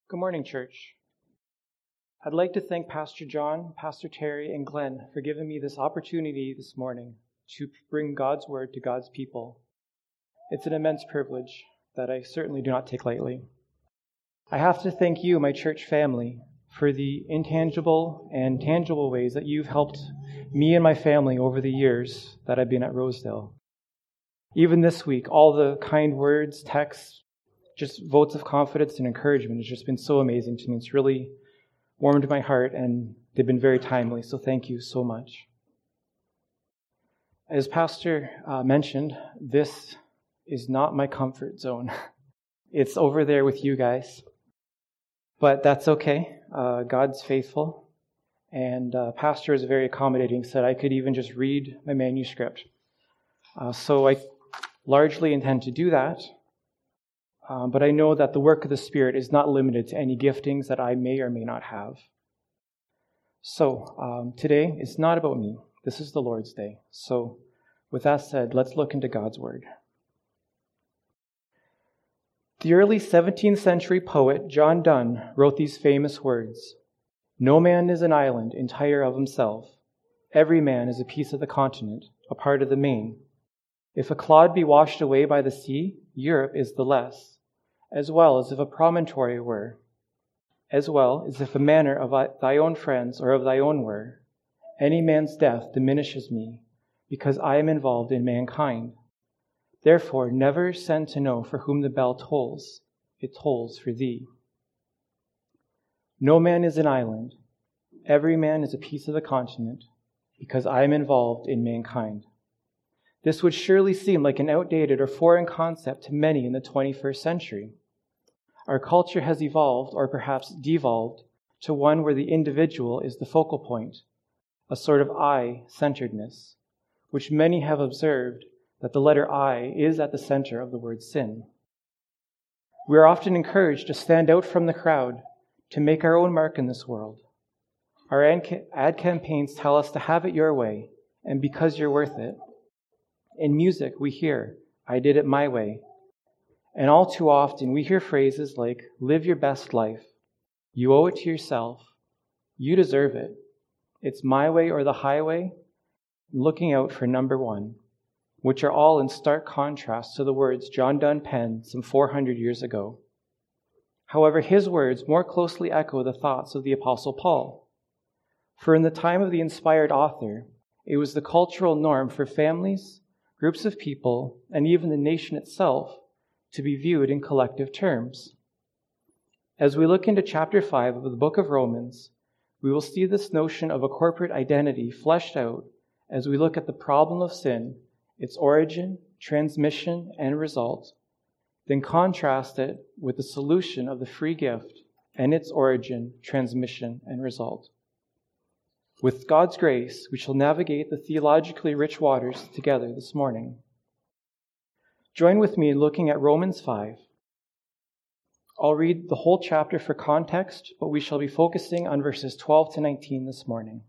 Good morning, church. I'd like to thank Pastor John, Pastor Terry, and Glenn for giving me this opportunity this morning to bring God's word to God's people. It's an immense privilege that I certainly do not take lightly. I have to thank you, my church family, for the intangible and tangible ways that you've helped me and my family over the years that I've been at Rosedale. Even this week, all the kind words, texts, just votes of confidence and encouragement has just been so amazing to me. It's really warmed my heart, and they've been very timely, so thank you so much. As Pastor mentioned, this is not my comfort zone. It's over there with you guys, but that's okay. God's faithful, and Pastor is very accommodating, said I could even just read my manuscript. So I largely intend to do that. But I know that the work of the Spirit is not limited to any giftings that I may or may not have. So today, it's not about me. This is the Lord's Day. So with that said, let's look into God's Word. The early 17th century poet John Donne wrote these famous words: "No man is an island entire of himself. Every man is a piece of the continent, a part of the main. If a clod be washed away by the sea, Europe is the less, as well as if a promontory were, as well as if a manor of thy own friends or of thy own were. Any man's death diminishes me, because I am involved in mankind. Therefore never send to know for whom the bell tolls. It tolls for thee. No man is an island. Every man is a piece of the continent, because I am involved in mankind." This would surely seem like an outdated or foreign concept to many in the 21st century. Our culture has evolved, or perhaps devolved, to one where the individual is the focal point, a sort of I-centeredness, which many have observed that the letter I is at the center of the word sin. We are often encouraged to stand out from the crowd, to make our own mark in this world. Our ad campaigns tell us to have it your way, and because you're worth it. In music, we hear, "I did it my way." And all too often, we hear phrases like, "Live your best life," "You owe it to yourself," "You deserve it," "It's my way or the highway," "Looking out for number one," which are all in stark contrast to the words John Donne penned some 400 years ago. However, his words more closely echo the thoughts of the Apostle Paul. For in the time of the inspired author, it was the cultural norm for families, groups of people, and even the nation itself to be viewed in collective terms. As we look into chapter 5 of the book of Romans, we will see this notion of a corporate identity fleshed out as we look at the problem of sin, its origin, transmission, and result, then contrast it with the solution of the free gift and its origin, transmission, and result. With God's grace, we shall navigate the theologically rich waters together this morning. Join with me in looking at Romans 5. I'll read the whole chapter for context, but we shall be focusing on verses 12 to 19 this morning.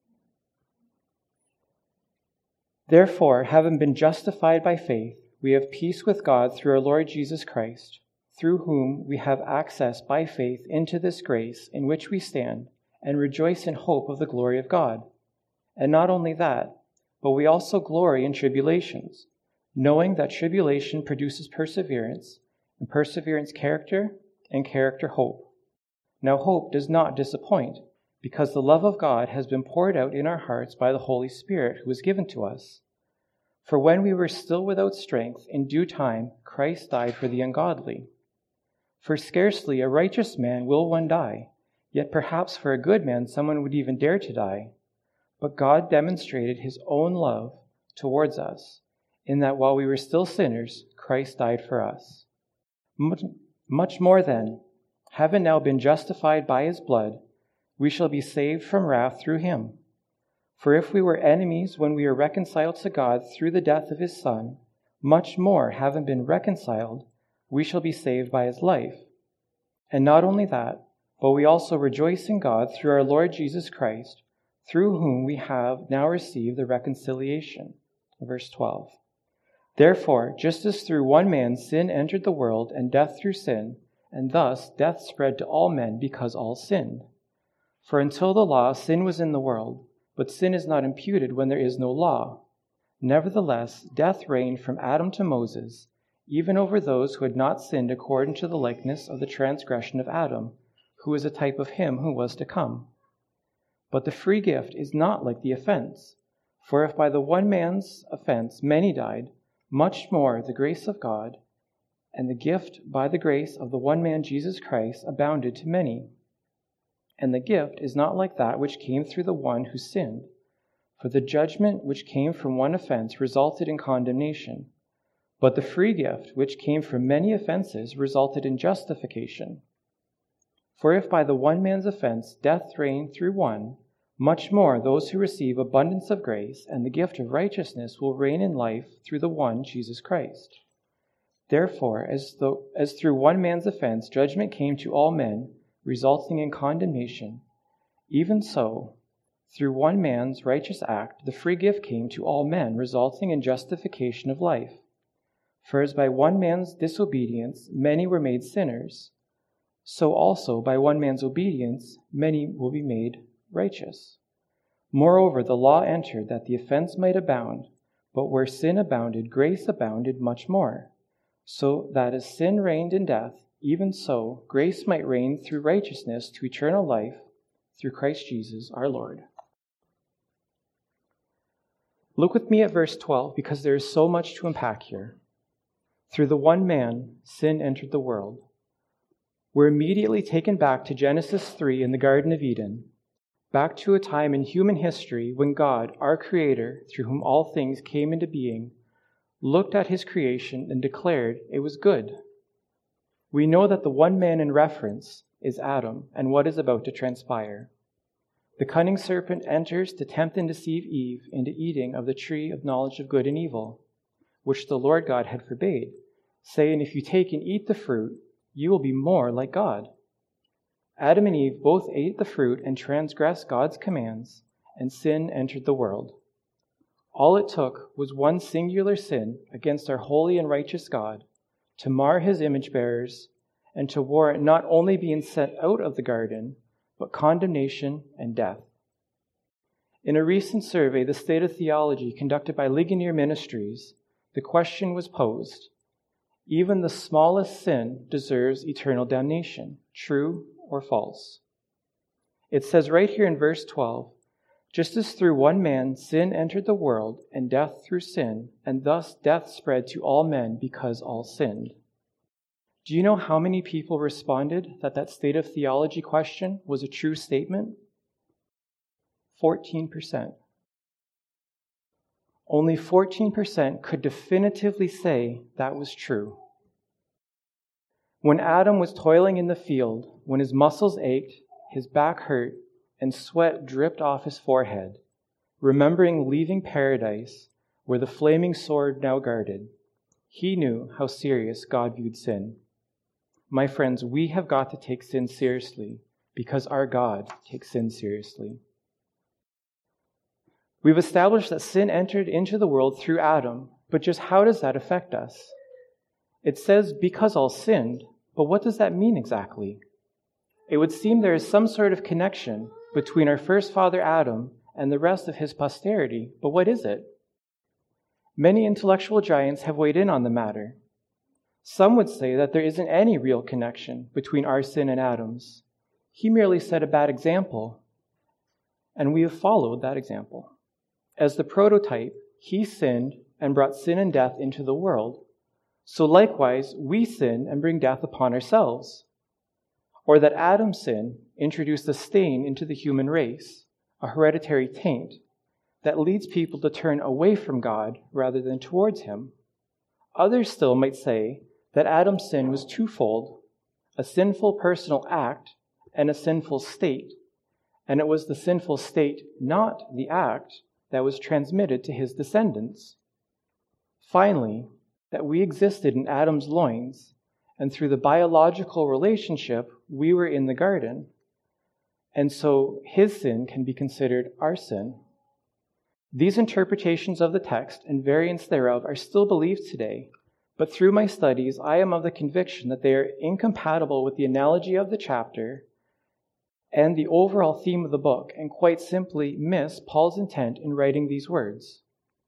"Therefore, having been justified by faith, we have peace with God through our Lord Jesus Christ, through whom we have access by faith into this grace in which we stand, and rejoice in hope of the glory of God. And not only that, but we also glory in tribulations, knowing that tribulation produces perseverance, and perseverance character, and character hope. Now hope does not disappoint, because the love of God has been poured out in our hearts by the Holy Spirit who was given to us. For when we were still without strength, in due time Christ died for the ungodly. For scarcely a righteous man will one die, yet perhaps for a good man someone would even dare to die. But God demonstrated his own love towards us, in that while we were still sinners, Christ died for us. Much more then, having now been justified by his blood, we shall be saved from wrath through him. For if we were enemies when we were reconciled to God through the death of his Son, much more, having been reconciled, we shall be saved by his life. And not only that, but we also rejoice in God through our Lord Jesus Christ, through whom we have now received the reconciliation." Verse 12. "Therefore, just as through one man sin entered the world, and death through sin, and thus death spread to all men because all sinned. For until the law, sin was in the world, but sin is not imputed when there is no law. Nevertheless, death reigned from Adam to Moses, even over those who had not sinned according to the likeness of the transgression of Adam, who is a type of him who was to come. But the free gift is not like the offense. For if by the one man's offense many died, much more the grace of God and the gift by the grace of the one man Jesus Christ abounded to many. And the gift is not like that which came through the one who sinned. For the judgment which came from one offense resulted in condemnation, but the free gift which came from many offenses resulted in justification. For if by the one man's offense death reigned through one, much more those who receive abundance of grace and the gift of righteousness will reign in life through the one Jesus Christ. Therefore, as through one man's offense judgment came to all men, resulting in condemnation, even so, through one man's righteous act, the free gift came to all men, resulting in justification of life. For as by one man's disobedience many were made sinners, so also by one man's obedience many will be made righteous. Moreover, the law entered that the offense might abound, but where sin abounded, grace abounded much more, so that as sin reigned in death, even so grace might reign through righteousness to eternal life through Christ Jesus our Lord. Look with me at verse 12, because there is so much to unpack here. Through the one man, sin entered the world. We're immediately taken back to Genesis 3 in the Garden of Eden, back to a time in human history when God, our Creator, through whom all things came into being, looked at his creation and declared it was good. We know that the one man in reference is Adam and what is about to transpire. The cunning serpent enters to tempt and deceive Eve into eating of the tree of knowledge of good and evil, which the Lord God had forbade, saying, "If you take and eat the fruit, you will be more like God." Adam and Eve both ate the fruit and transgressed God's commands, and sin entered the world. All it took was one singular sin against our holy and righteous God to mar his image bearers and to warrant not only being sent out of the garden, but condemnation and death. In a recent survey, The State of Theology, conducted by Ligonier Ministries, the question was posed: even the smallest sin deserves eternal damnation, true or false? It says right here in verse 12, just as through one man sin entered the world, and death through sin, and thus death spread to all men because all sinned. Do you know how many people responded that State of Theology question was a true statement? 14%. Only 14% could definitively say that was true. When Adam was toiling in the field, when his muscles ached, his back hurt, and sweat dripped off his forehead, remembering leaving paradise where the flaming sword now guarded, he knew how serious God viewed sin. My friends, we have got to take sin seriously because our God takes sin seriously. We've established that sin entered into the world through Adam, but just how does that affect us? It says because all sinned, but what does that mean exactly? It would seem there is some sort of connection between our first father Adam and the rest of his posterity, but what is it? Many intellectual giants have weighed in on the matter. Some would say that there isn't any real connection between our sin and Adam's. He merely set a bad example, and we have followed that example. As the prototype, he sinned and brought sin and death into the world. So likewise, we sin and bring death upon ourselves. Or that Adam's sin introduced a stain into the human race, a hereditary taint, that leads people to turn away from God rather than towards him. Others still might say that Adam's sin was twofold, a sinful personal act and a sinful state, and it was the sinful state, not the act, that was transmitted to his descendants. Finally, that we existed in Adam's loins, and through the biological relationship, we were in the garden, and so his sin can be considered our sin. These interpretations of the text and variants thereof are still believed today, But through my studies, I am of the conviction that they are incompatible with the analogy of the chapter and the overall theme of the book, and quite simply miss Paul's intent in writing these words.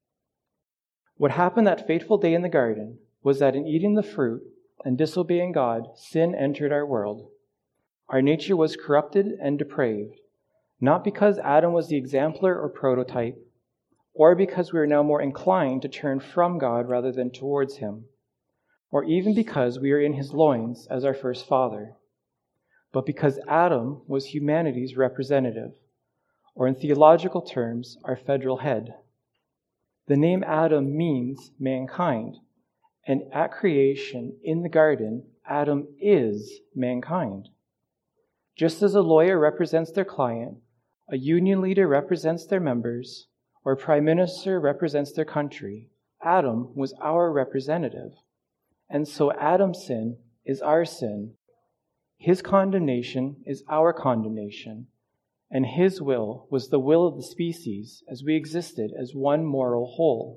What happened that fateful day in the garden was that in eating the fruit and disobeying God, sin entered our world. Our nature was corrupted and depraved, not because Adam was the exemplar or prototype, or because we are now more inclined to turn from God rather than towards him, or even because we are in his loins as our first father, but because Adam was humanity's representative, or in theological terms, our federal head. The name Adam means mankind, and at creation, in the garden, Adam is mankind. Just as a lawyer represents their client, a union leader represents their members, or a prime minister represents their country, Adam was our representative. And so Adam's sin is our sin. His condemnation is our condemnation, and his will was the will of the species as we existed as one moral whole.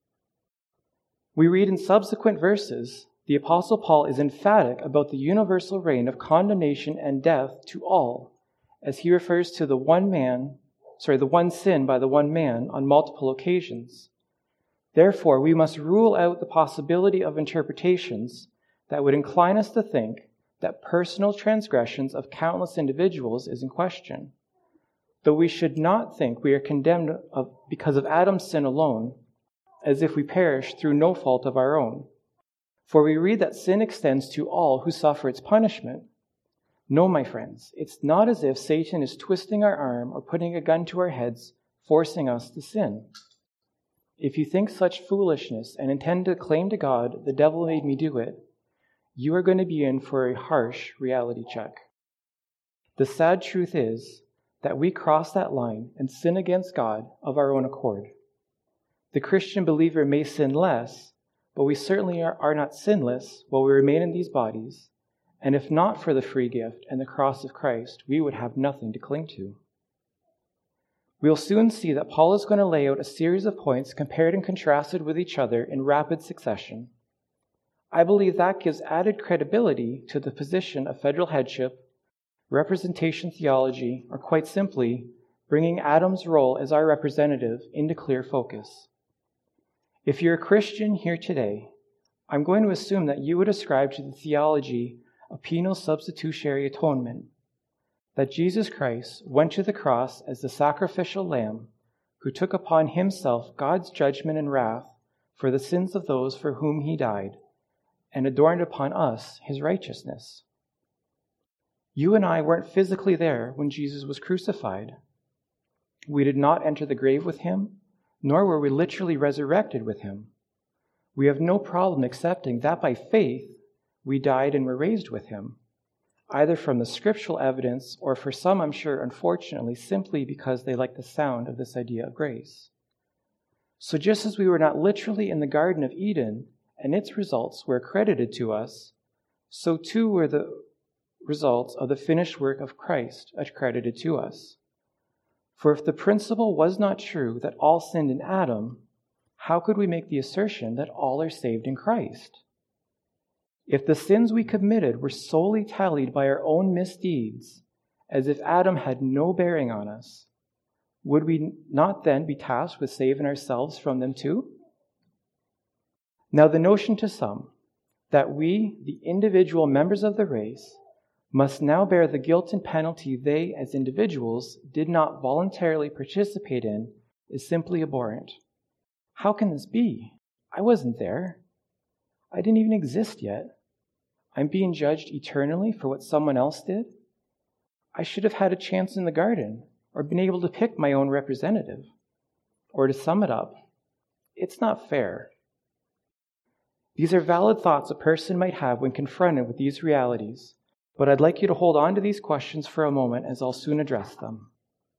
We read in subsequent verses, the Apostle Paul is emphatic about the universal reign of condemnation and death to all, as he refers to the one sin by the one man on multiple occasions. Therefore, we must rule out the possibility of interpretations that would incline us to think that personal transgressions of countless individuals is in question, though we should not think we are condemned because of Adam's sin alone, as if we perish through no fault of our own. For we read that sin extends to all who suffer its punishment. No, my friends, it's not as if Satan is twisting our arm or putting a gun to our heads, forcing us to sin. If you think such foolishness and intend to claim to God, the devil made me do it, you are going to be in for a harsh reality check. The sad truth is that we cross that line and sin against God of our own accord. The Christian believer may sin less, but we certainly are not sinless while we remain in these bodies, and if not for the free gift and the cross of Christ, we would have nothing to cling to. We'll soon see that Paul is going to lay out a series of points compared and contrasted with each other in rapid succession. I believe that gives added credibility to the position of federal headship, representation theology, or quite simply, bringing Adam's role as our representative into clear focus. If you're a Christian here today, I'm going to assume that you would ascribe to the theology of penal substitutionary atonement, that Jesus Christ went to the cross as the sacrificial lamb who took upon himself God's judgment and wrath for the sins of those for whom he died, and adorned upon us his righteousness. You and I weren't physically there when Jesus was crucified. We did not enter the grave with him, nor were we literally resurrected with him. We have no problem accepting that by faith we died and were raised with him, either from the scriptural evidence or for some, I'm sure, unfortunately, simply because they like the sound of this idea of grace. So just as we were not literally in the Garden of Eden and its results were accredited to us, so too were the results of the finished work of Christ accredited to us. For if the principle was not true that all sinned in Adam, how could we make the assertion that all are saved in Christ? If the sins we committed were solely tallied by our own misdeeds, as if Adam had no bearing on us, would we not then be tasked with saving ourselves from them too? Now the notion to some that we, the individual members of the race, must now bear the guilt and penalty they, as individuals, did not voluntarily participate in is simply abhorrent. How can this be? I wasn't there. I didn't even exist yet. I'm being judged eternally for what someone else did? I should have had a chance in the garden, or been able to pick my own representative. Or to sum it up, it's not fair. These are valid thoughts a person might have when confronted with these realities, but I'd like you to hold on to these questions for a moment as I'll soon address them.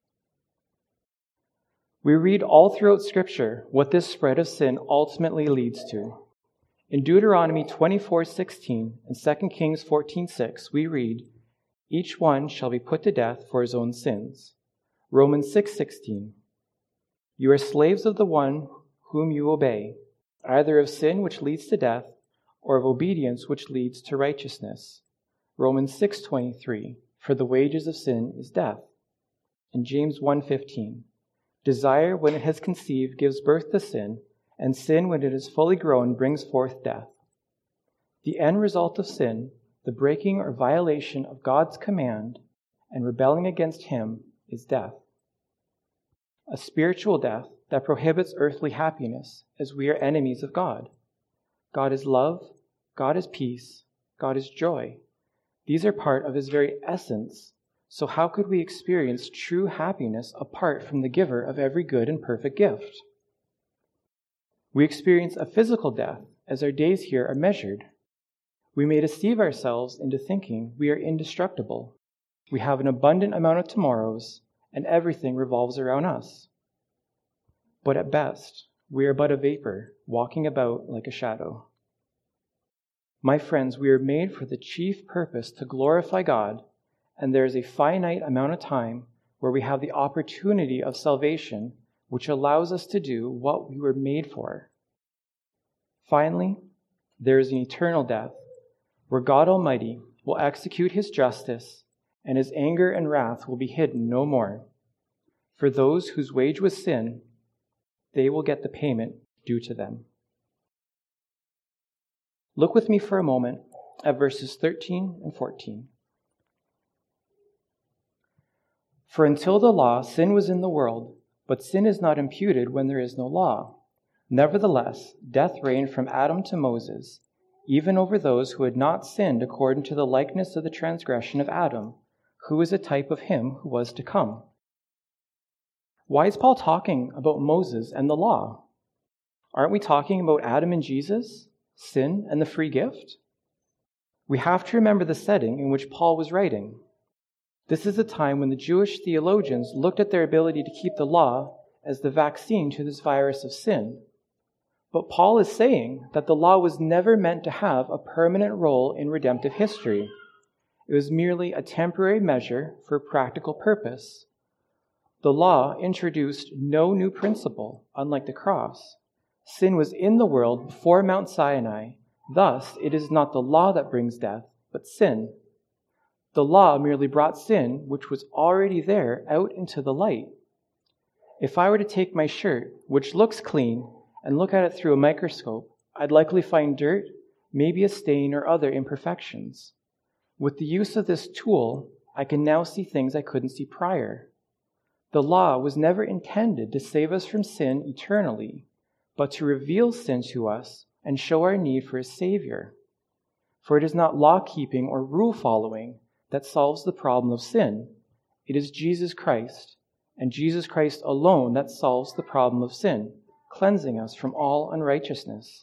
We read all throughout Scripture what this spread of sin ultimately leads to. In Deuteronomy 24:16 and 2 Kings 14:6, we read, "Each one shall be put to death for his own sins." Romans 6:16, "You are slaves of the one whom you obey, either of sin which leads to death, or of obedience which leads to righteousness. Romans 6:23, for the wages of sin is death. And James 1:15, desire when it has conceived gives birth to sin, and sin when it is fully grown brings forth death. The end result of sin, the breaking or violation of God's command and rebelling against him, is death. A spiritual death that prohibits earthly happiness, as we are enemies of God. God is love, God is peace, God is joy. These are part of his very essence, so how could we experience true happiness apart from the giver of every good and perfect gift? We experience a physical death as our days here are measured. We may deceive ourselves into thinking we are indestructible. We have an abundant amount of tomorrows, and everything revolves around us. But at best, we are but a vapor, walking about like a shadow. My friends, we are made for the chief purpose to glorify God, and there is a finite amount of time where we have the opportunity of salvation, which allows us to do what we were made for. Finally, there is an eternal death, where God Almighty will execute his justice, and his anger and wrath will be hidden no more. For those whose wage was sin, they will get the payment due to them. Look with me for a moment at verses 13 and 14. For until the law, sin was in the world, but sin is not imputed when there is no law. Nevertheless, death reigned from Adam to Moses, even over those who had not sinned according to the likeness of the transgression of Adam, who is a type of him who was to come. Why is Paul talking about Moses and the law? Aren't we talking about Adam and Jesus, sin and the free gift? We have to remember the setting in which Paul was writing. This is a time when the Jewish theologians looked at their ability to keep the law as the vaccine to this virus of sin. But Paul is saying that the law was never meant to have a permanent role in redemptive history. It was merely a temporary measure for a practical purpose. The law introduced no new principle, unlike the cross. Sin was in the world before Mount Sinai. Thus, it is not the law that brings death, but sin. The law merely brought sin, which was already there, out into the light. If I were to take my shirt, which looks clean, and look at it through a microscope, I'd likely find dirt, maybe a stain or other imperfections. With the use of this tool, I can now see things I couldn't see prior. The law was never intended to save us from sin eternally, but to reveal sin to us and show our need for a Savior. For it is not law-keeping or rule-following that solves the problem of sin. It is Jesus Christ, and Jesus Christ alone that solves the problem of sin, cleansing us from all unrighteousness.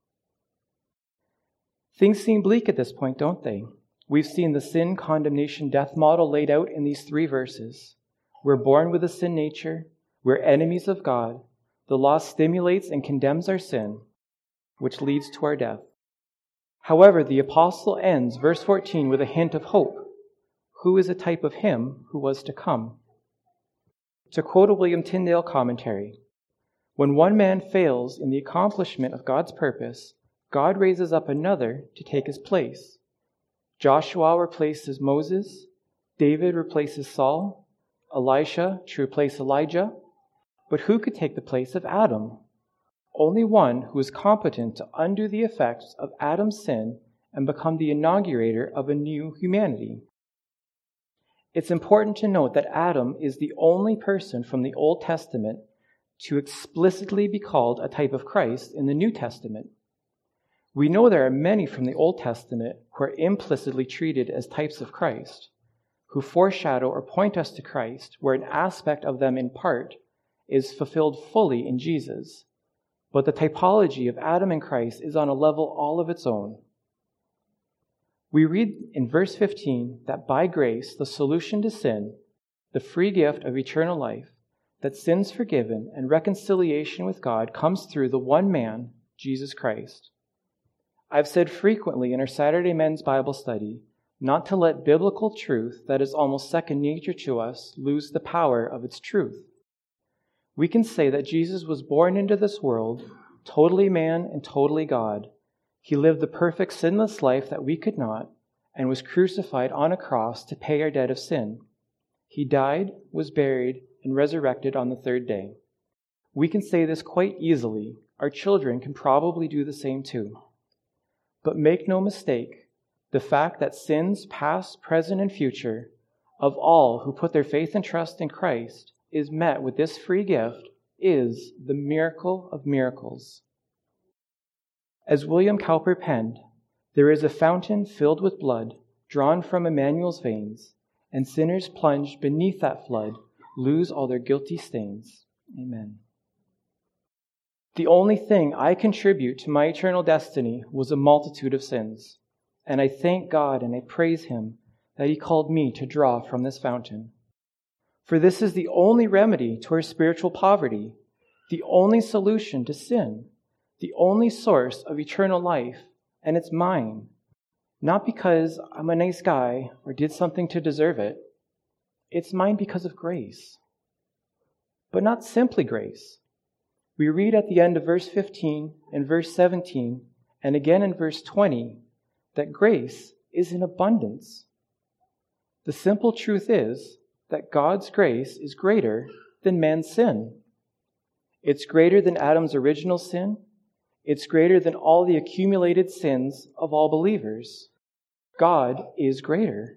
Things seem bleak at this point, don't they? We've seen the sin, condemnation, death model laid out in these 3 verses. We're born with a sin nature. We're enemies of God. The law stimulates and condemns our sin, which leads to our death. However, the apostle ends verse 14 with a hint of hope. Who is a type of him who was to come? To quote a William Tyndale commentary, when one man fails in the accomplishment of God's purpose, God raises up another to take his place. Joshua replaces Moses, David replaces Saul, Elisha to replace Elijah. But who could take the place of Adam? Only one who is competent to undo the effects of Adam's sin and become the inaugurator of a new humanity. It's important to note that Adam is the only person from the Old Testament to explicitly be called a type of Christ in the New Testament. We know there are many from the Old Testament who are implicitly treated as types of Christ, who foreshadow or point us to Christ, where an aspect of them in part is fulfilled fully in Jesus. But the typology of Adam and Christ is on a level all of its own. We read in verse 15 that by grace, the solution to sin, the free gift of eternal life, that sins forgiven and reconciliation with God comes through the one man, Jesus Christ. I've said frequently in our Saturday men's Bible study not to let biblical truth that is almost second nature to us lose the power of its truth. We can say that Jesus was born into this world, totally man and totally God, He lived the perfect sinless life that we could not, and was crucified on a cross to pay our debt of sin. He died, was buried, and resurrected on the third day. We can say this quite easily. Our children can probably do the same too. But make no mistake, the fact that sins past, present, and future of all who put their faith and trust in Christ is met with this free gift is the miracle of miracles. As William Cowper penned, there is a fountain filled with blood drawn from Emmanuel's veins, and sinners plunged beneath that flood lose all their guilty stains. Amen. The only thing I contribute to my eternal destiny was a multitude of sins, and I thank God and I praise Him that He called me to draw from this fountain. For this is the only remedy to our spiritual poverty, the only solution to sin, the only source of eternal life, and it's mine. Not because I'm a nice guy or did something to deserve it. It's mine because of grace. But not simply grace. We read at the end of verse 15 and verse 17, and again in verse 20, that grace is in abundance. The simple truth is that God's grace is greater than man's sin. It's greater than Adam's original sin. It's greater than all the accumulated sins of all believers. God is greater.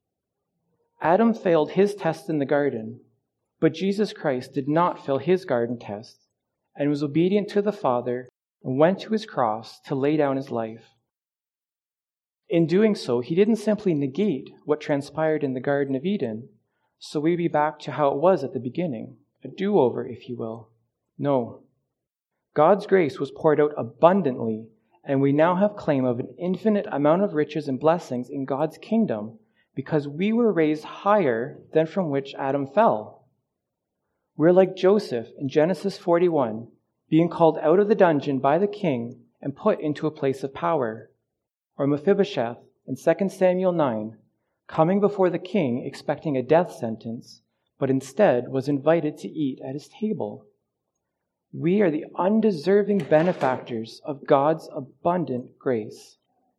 Adam failed his test in the garden, but Jesus Christ did not fail his garden test and was obedient to the Father and went to his cross to lay down his life. In doing so, he didn't simply negate what transpired in the Garden of Eden, so we'd be back to how it was at the beginning, a do-over, if you will. No. God's grace was poured out abundantly, and we now have claim of an infinite amount of riches and blessings in God's kingdom because we were raised higher than from which Adam fell. We're like Joseph in Genesis 41, being called out of the dungeon by the king and put into a place of power. Or Mephibosheth in 2 Samuel 9, coming before the king expecting a death sentence, but instead was invited to eat at his table. We are the undeserving benefactors of God's abundant grace.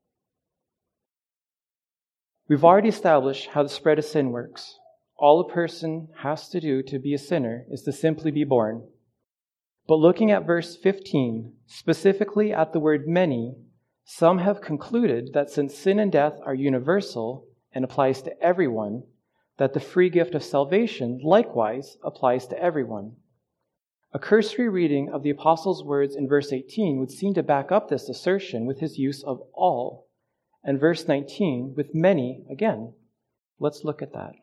We've already established how the spread of sin works. All a person has to do to be a sinner is to simply be born. But looking at verse 15, specifically at the word many, some have concluded that since sin and death are universal and applies to everyone, that the free gift of salvation likewise applies to everyone. A cursory reading of the apostle's words in verse 18 would seem to back up this assertion with his use of all, and verse 19 with many again. Let's look at that.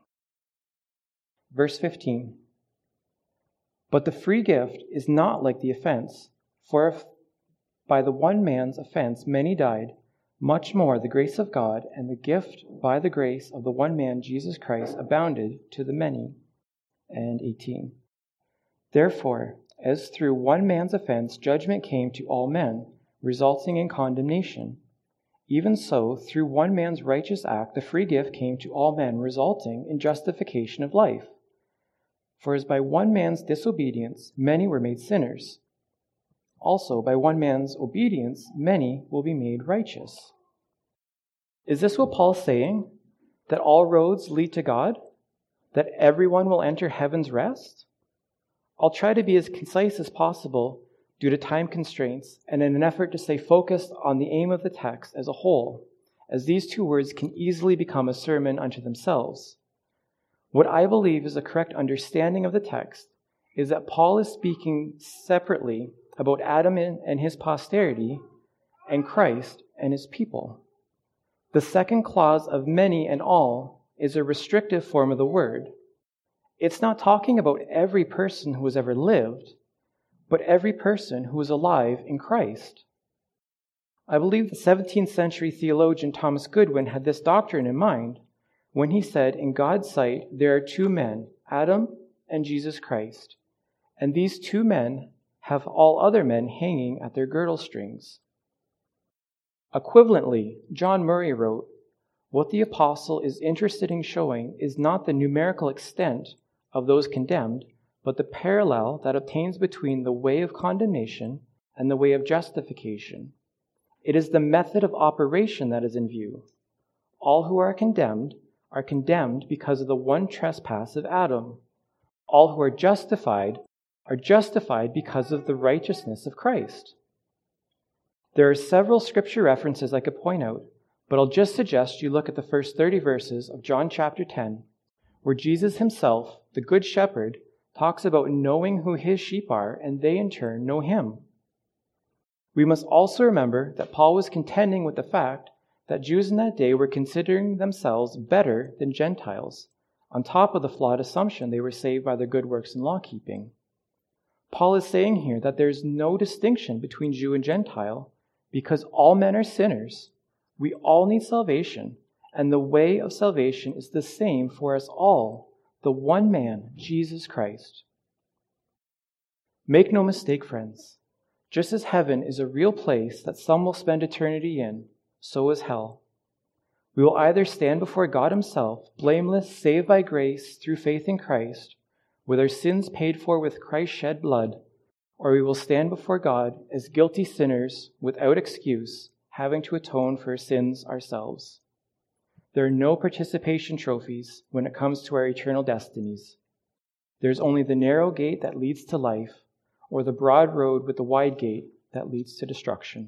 Verse 15. But the free gift is not like the offense, for if by the one man's offense many died, much more the grace of God and the gift by the grace of the one man Jesus Christ abounded to the many. And 18. Therefore, as through one man's offense judgment came to all men, resulting in condemnation, even so through one man's righteous act the free gift came to all men, resulting in justification of life. For as by one man's disobedience many were made sinners, also by one man's obedience many will be made righteous. Is this what Paul's saying? That all roads lead to God? That everyone will enter heaven's rest? I'll try to be as concise as possible due to time constraints and in an effort to stay focused on the aim of the text as a whole, as these two words can easily become a sermon unto themselves. What I believe is a correct understanding of the text is that Paul is speaking separately about Adam and his posterity and Christ and his people. The second clause of many and all is a restrictive form of the word. It's not talking about every person who has ever lived, but every person who is alive in Christ. I believe the 17th century theologian Thomas Goodwin had this doctrine in mind when he said, in God's sight, there are two men, Adam and Jesus Christ, and these two men have all other men hanging at their girdle strings. Equivalently, John Murray wrote, what the apostle is interested in showing is not the numerical extent of those condemned, but the parallel that obtains between the way of condemnation and the way of justification. It is the method of operation that is in view. All who are condemned because of the one trespass of Adam. All who are justified because of the righteousness of Christ. There are several scripture references I could point out, but I'll just suggest you look at the first 30 verses of John chapter 10, where Jesus himself, the Good Shepherd, talks about knowing who his sheep are, and they in turn know him. We must also remember that Paul was contending with the fact that Jews in that day were considering themselves better than Gentiles, on top of the flawed assumption they were saved by their good works and law-keeping. Paul is saying here that there is no distinction between Jew and Gentile, because all men are sinners. We all need salvation, and the way of salvation is the same for us all, the one man, Jesus Christ. Make no mistake, friends. Just as heaven is a real place that some will spend eternity in, so is hell. We will either stand before God himself, blameless, saved by grace through faith in Christ, with our sins paid for with Christ's shed blood, or we will stand before God as guilty sinners without excuse, having to atone for our sins ourselves. There are no participation trophies when it comes to our eternal destinies. There's only the narrow gate that leads to life, or the broad road with the wide gate that leads to destruction.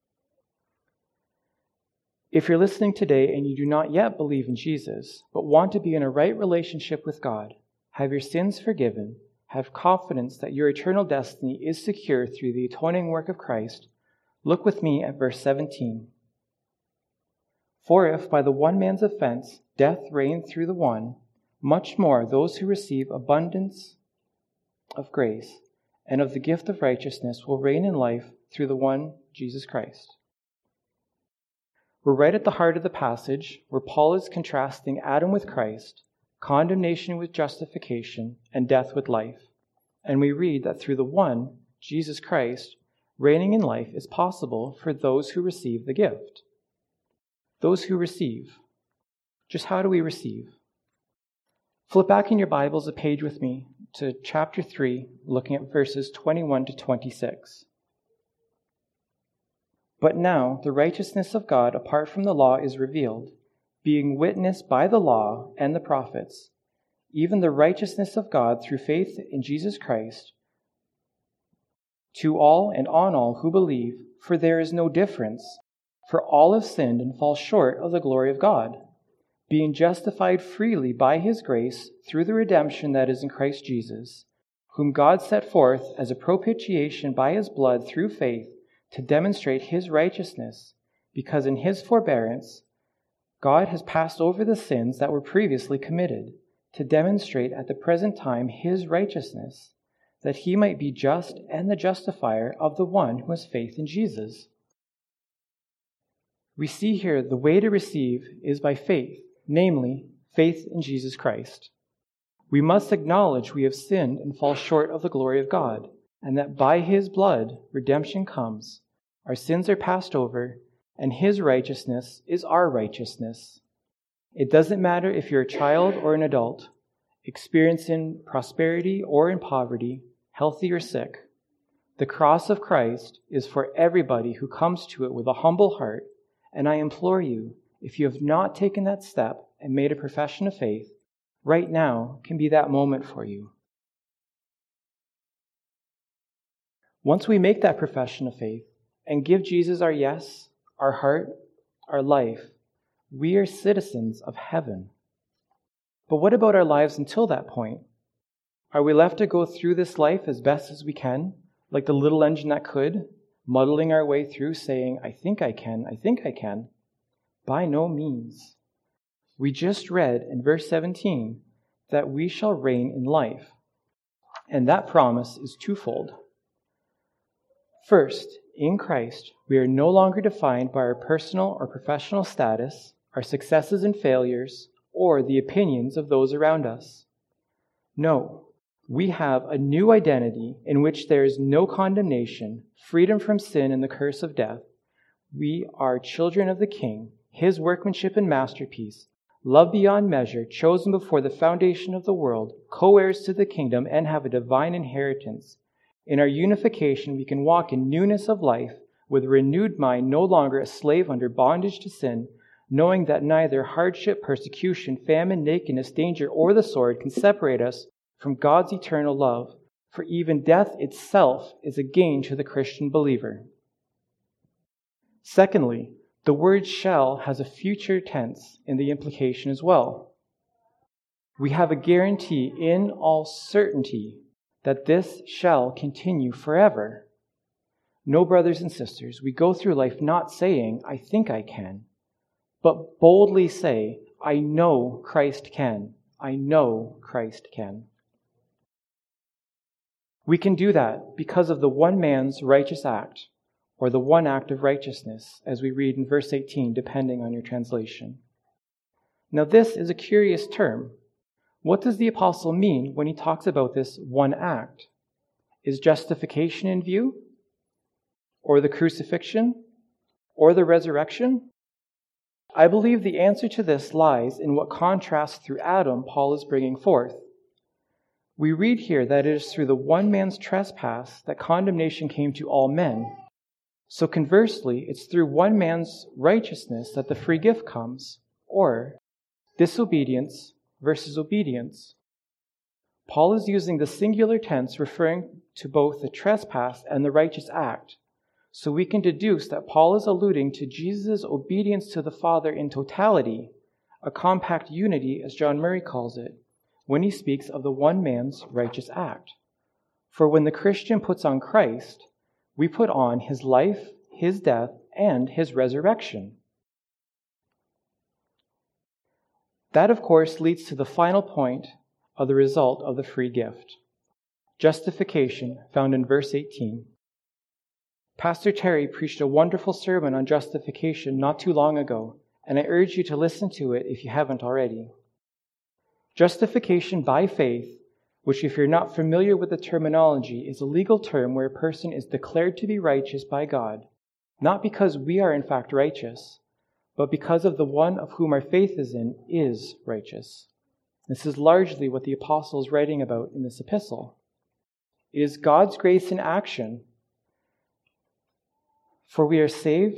If you're listening today and you do not yet believe in Jesus, but want to be in a right relationship with God, have your sins forgiven, have confidence that your eternal destiny is secure through the atoning work of Christ, look with me at verse 17. For if by the one man's offense death reigned through the one, much more those who receive abundance of grace and of the gift of righteousness will reign in life through the one, Jesus Christ. We're right at the heart of the passage where Paul is contrasting Adam with Christ, condemnation with justification, and death with life. And we read that through the one, Jesus Christ, reigning in life is possible for those who receive the gift. Those who receive. Just how do we receive? Flip back in your Bibles a page with me to chapter 3, looking at verses 21 to 26. But now the righteousness of God apart from the law is revealed, being witnessed by the law and the prophets, even the righteousness of God through faith in Jesus Christ, to all and on all who believe, for there is no difference, for all have sinned and fall short of the glory of God, being justified freely by his grace through the redemption that is in Christ Jesus, whom God set forth as a propitiation by his blood through faith, to demonstrate his righteousness, because in his forbearance God has passed over the sins that were previously committed, to demonstrate at the present time his righteousness, that he might be just and the justifier of the one who has faith in Jesus. We see here the way to receive is by faith, namely, faith in Jesus Christ. We must acknowledge we have sinned and fall short of the glory of God, and that by his blood redemption comes, our sins are passed over, and his righteousness is our righteousness. It doesn't matter if you're a child or an adult, experiencing prosperity or in poverty, healthy or sick. The cross of Christ is for everybody who comes to it with a humble heart, and I implore you, if you have not taken that step and made a profession of faith, right now can be that moment for you. Once we make that profession of faith and give Jesus our yes, our heart, our life, we are citizens of heaven. But what about our lives until that point? Are we left to go through this life as best as we can, like the little engine that could, muddling our way through saying, I think I can, I think I can? By no means. We just read in verse 17 that we shall reign in life. And that promise is twofold. First, in Christ, we are no longer defined by our personal or professional status, our successes and failures, or the opinions of those around us. No, we have a new identity in which there is no condemnation, freedom from sin and the curse of death. We are children of the King, his workmanship and masterpiece, loved beyond measure, chosen before the foundation of the world, co-heirs to the kingdom, and have a divine inheritance. In our unification, we can walk in newness of life with a renewed mind, no longer a slave under bondage to sin, knowing that neither hardship, persecution, famine, nakedness, danger, or the sword can separate us from God's eternal love, for even death itself is a gain to the Christian believer. Secondly, the word shall has a future tense in the implication as well. We have a guarantee in all certainty that this shall continue forever. No, brothers and sisters, we go through life not saying, I think I can, but boldly say, I know Christ can. I know Christ can. We can do that because of the one man's righteous act, or the one act of righteousness, as we read in verse 18, depending on your translation. Now, this is a curious term. What does the apostle mean when he talks about this one act? Is justification in view? Or the crucifixion? Or the resurrection? I believe the answer to this lies in what contrast through Adam Paul is bringing forth. We read here that it is through the one man's trespass that condemnation came to all men. So conversely, it's through one man's righteousness that the free gift comes, or disobedience versus obedience. Paul is using the singular tense referring to both the trespass and the righteous act. So we can deduce that Paul is alluding to Jesus' obedience to the Father in totality, a compact unity, as John Murray calls it, when he speaks of the one man's righteous act. For when the Christian puts on Christ, we put on his life, his death, and his resurrection. That, of course, leads to the final point of the result of the free gift. Justification, found in verse 18. Pastor Terry preached a wonderful sermon on justification not too long ago, and I urge you to listen to it if you haven't already. Justification by faith, which, if you're not familiar with the terminology, is a legal term where a person is declared to be righteous by God, not because we are in fact righteous, but because of the one of whom our faith is in is righteous. This is largely what the apostle is writing about in this epistle. It is God's grace in action. For we are saved,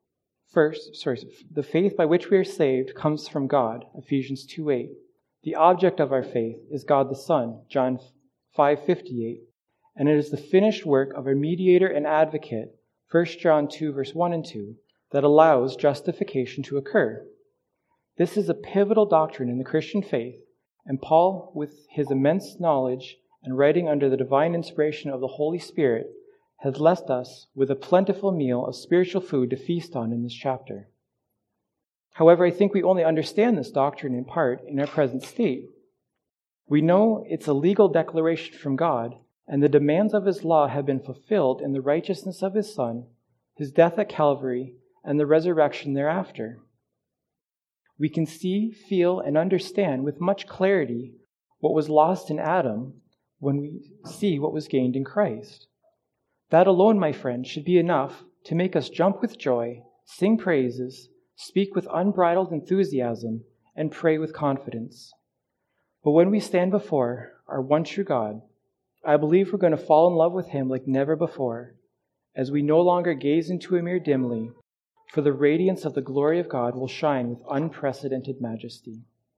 the faith by which we are saved comes from God, Ephesians 2:8. The object of our faith is God the Son, John 5:58. And it is the finished work of our mediator and advocate, 1 John 2, verse 1 and 2, that allows justification to occur. This is a pivotal doctrine in the Christian faith, and Paul, with his immense knowledge and writing under the divine inspiration of the Holy Spirit, has left us with a plentiful meal of spiritual food to feast on in this chapter. However, I think we only understand this doctrine in part in our present state. We know it's a legal declaration from God, and the demands of his law have been fulfilled in the righteousness of his Son, his death at Calvary, and the resurrection thereafter. We can see, feel, and understand with much clarity what was lost in Adam when we see what was gained in Christ. That alone, my friend, should be enough to make us jump with joy, sing praises, speak with unbridled enthusiasm, and pray with confidence. But when we stand before our one true God, I believe we're going to fall in love with him like never before, as we no longer gaze into a mirror dimly, for the radiance of the glory of God will shine with unprecedented majesty.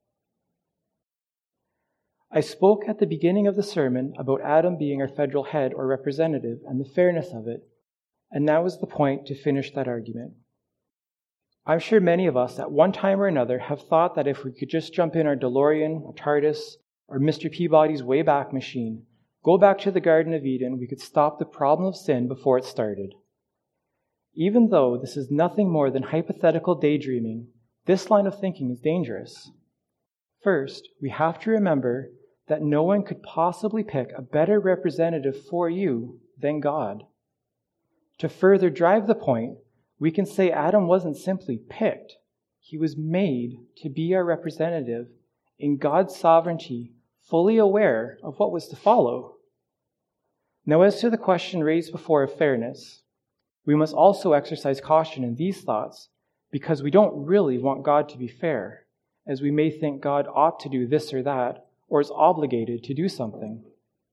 I spoke at the beginning of the sermon about Adam being our federal head or representative and the fairness of it, and now is the point to finish that argument. I'm sure many of us at one time or another have thought that if we could just jump in our DeLorean, or TARDIS, or Mr. Peabody's Wayback Machine, go back to the Garden of Eden, we could stop the problem of sin before it started. Even though this is nothing more than hypothetical daydreaming, this line of thinking is dangerous. First, we have to remember that no one could possibly pick a better representative for you than God. To further drive the point, we can say Adam wasn't simply picked. He was made to be our representative in God's sovereignty, fully aware of what was to follow. Now, as to the question raised before of fairness, we must also exercise caution in these thoughts because we don't really want God to be fair, as we may think God ought to do this or that, or is obligated to do something.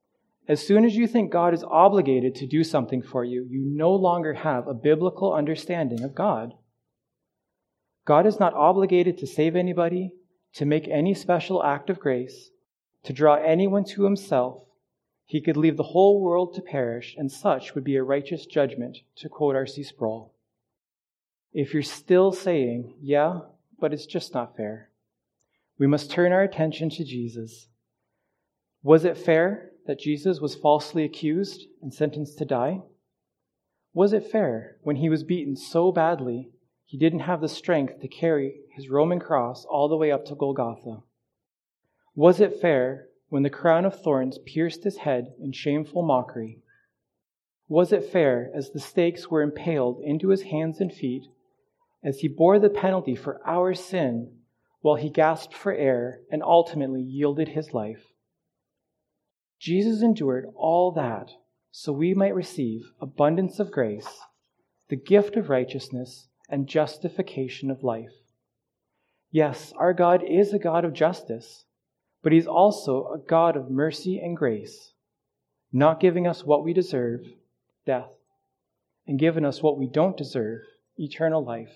As soon as you think God is obligated to do something for you, you no longer have a biblical understanding of God. God is not obligated to save anybody, to make any special act of grace, to draw anyone to himself. He could leave the whole world to perish, and such would be a righteous judgment, to quote R.C. Sproul. If you're still saying, yeah, but it's just not fair, we must turn our attention to Jesus. Was it fair that Jesus was falsely accused and sentenced to die? Was it fair when he was beaten so badly he didn't have the strength to carry his Roman cross all the way up to Golgotha? Was it fair when the crown of thorns pierced his head in shameful mockery? Was it fair as the stakes were impaled into his hands and feet, as he bore the penalty for our sin while he gasped for air and ultimately yielded his life? Jesus endured all that so we might receive abundance of grace, the gift of righteousness, and justification of life. Yes, our God is a God of justice, but he's also a God of mercy and grace, not giving us what we deserve, death, and giving us what we don't deserve, eternal life.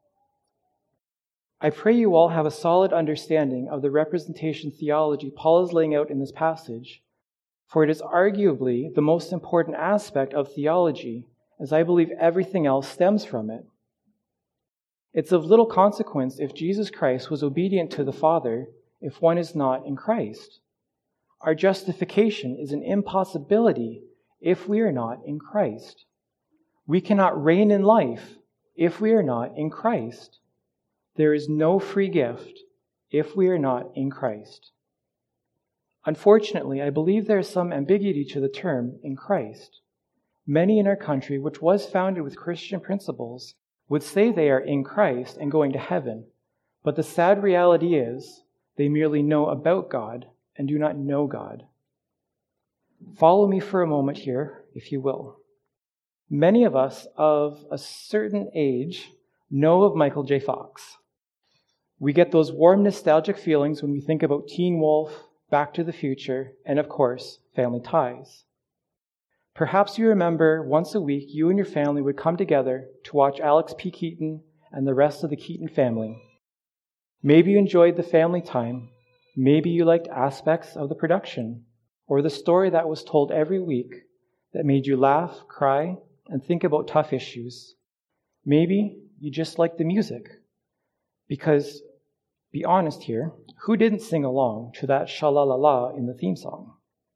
I pray you all have a solid understanding of the representation theology Paul is laying out in this passage, for it is arguably the most important aspect of theology, as I believe everything else stems from it. It's of little consequence if Jesus Christ was obedient to the Father if one is not in Christ. Our justification is an impossibility if we are not in Christ. We cannot reign in life if we are not in Christ. There is no free gift if we are not in Christ. Unfortunately, I believe there is some ambiguity to the term in Christ. Many in our country, which was founded with Christian principles, would say they are in Christ and going to heaven, but the sad reality is they merely know about God and do not know God. Follow me for a moment here, if you will. Many of us of a certain age know of Michael J. Fox. We get those warm nostalgic feelings when we think about Teen Wolf, Back to the Future, and of course, Family Ties. Perhaps you remember once a week you and your family would come together to watch Alex P. Keaton and the rest of the Keaton family. Maybe you enjoyed the family time. Maybe you liked aspects of the production or the story that was told every week that made you laugh, cry, and think about tough issues. Maybe you just liked the music. Because, be honest here, who didn't sing along to that sha-la-la-la in the theme song?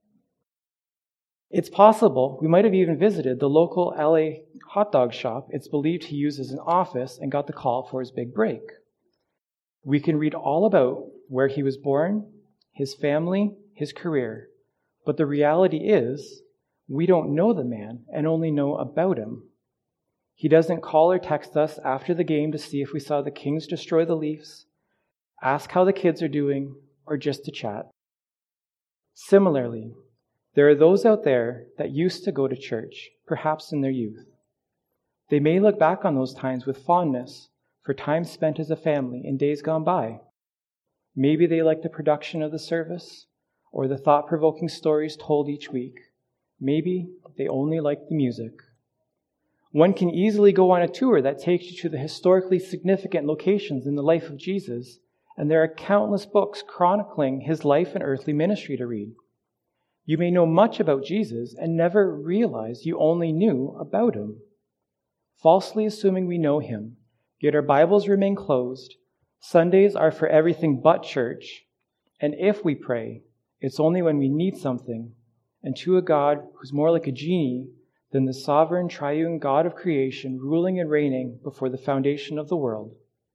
It's possible we might have even visited the local LA hot dog shop it's believed he used as an office and got the call for his big break. We can read all about where he was born, his family, his career, but the reality is we don't know the man and only know about him. He doesn't call or text us after the game to see if we saw the Kings destroy the Leafs, ask how the kids are doing, or just to chat. Similarly, there are those out there that used to go to church, perhaps in their youth. They may look back on those times with fondness for time spent as a family in days gone by. Maybe they like the production of the service or the thought-provoking stories told each week. Maybe they only like the music. One can easily go on a tour that takes you to the historically significant locations in the life of Jesus, and there are countless books chronicling his life and earthly ministry to read. You may know much about Jesus and never realize you only knew about him. Falsely assuming we know him, yet our Bibles remain closed, Sundays are for everything but church, and if we pray, it's only when we need something, and to a God who's more like a genie than the sovereign triune God of creation ruling and reigning before the foundation of the world.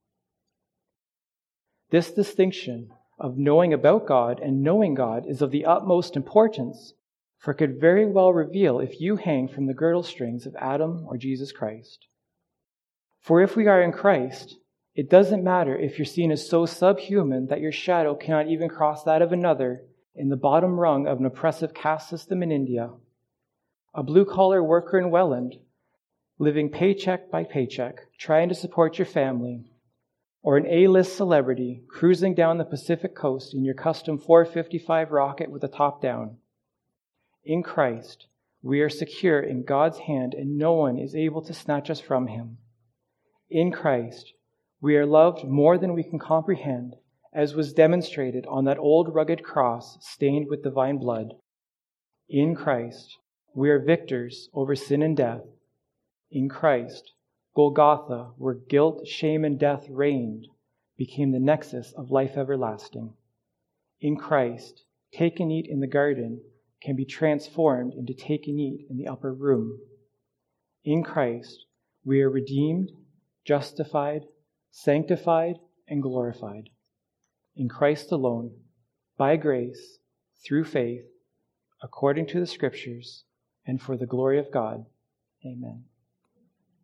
This distinction of knowing about God and knowing God is of the utmost importance, for it could very well reveal if you hang from the girdle strings of Adam or Jesus Christ. For if we are in Christ, it doesn't matter if you're seen as so subhuman that your shadow cannot even cross that of another in the bottom rung of an oppressive caste system in India, a blue-collar worker in Welland, living paycheck by paycheck, trying to support your family, or an A-list celebrity cruising down the Pacific coast in your custom 455 rocket with the top down. In Christ, we are secure in God's hand, and no one is able to snatch us from him. In Christ, we are loved more than we can comprehend, as was demonstrated on that old rugged cross stained with divine blood. In Christ, we are victors over sin and death. In Christ, Golgotha, where guilt, shame, and death reigned, became the nexus of life everlasting. In Christ, take and eat in the garden can be transformed into take and eat in the upper room. In Christ, we are redeemed, justified, sanctified, and glorified. In Christ alone, by grace, through faith, according to the Scriptures, and for the glory of God. Amen.